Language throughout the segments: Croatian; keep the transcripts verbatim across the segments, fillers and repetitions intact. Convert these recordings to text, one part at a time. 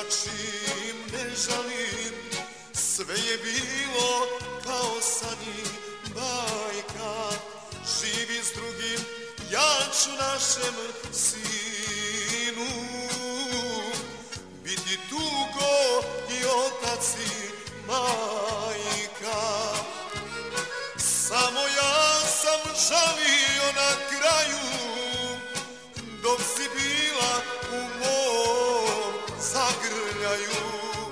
čim ne žalim, sve je bilo kao sani bajka. Živi s drugim, ja ću našem sinu biti tugo i otac i majka. Samo ja sam žalio na kraju, dok si bila u mom zagrljaju.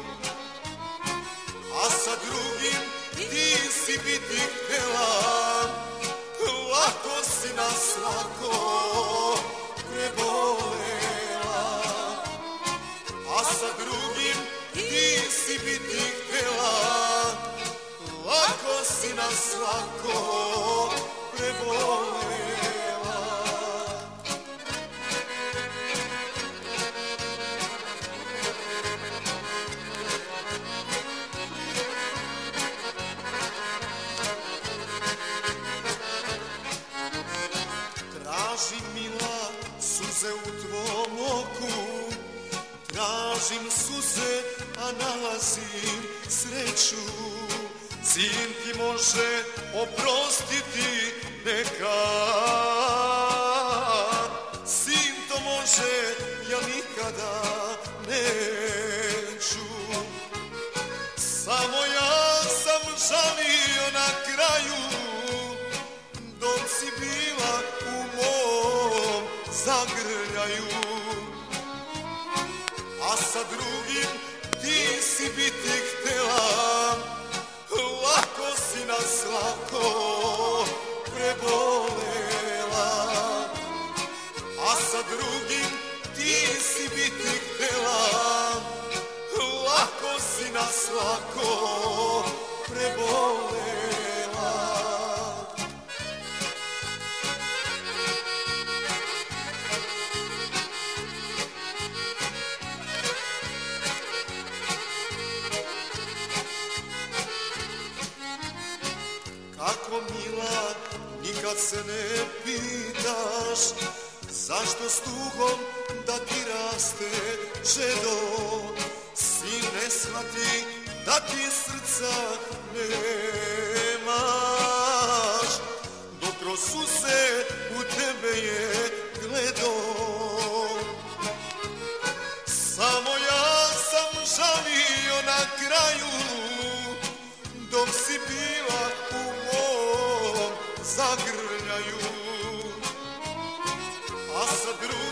A sa drugim ti si biti htjela, lako si nas lako prebolela. A sa drugim ti si biti htjela, lako si nas lako prebolela. Tražim mila suze u tvom oku, tražim suze, a nalazim sreću. Sin ti može oprostiti nekad, sin to može, ja nikada neću. Samo ja sam žalio na kraju, dok si bila u mom zagrljaju. A sa drugim ti si biti htjela, lako si nas lako prebolela. A sa drugim ti si biti htjela, lako si nas lako prebolela. Kako mila, nikad se ne pitaš, zašto s tugom da ti raste žedo. Sin ne shvati da ti srca nemaš, dok kroz suze u tebe je gledo. Samo ja sam žalio na kraju, dok si bila u mom zagrljaju. A sa drugim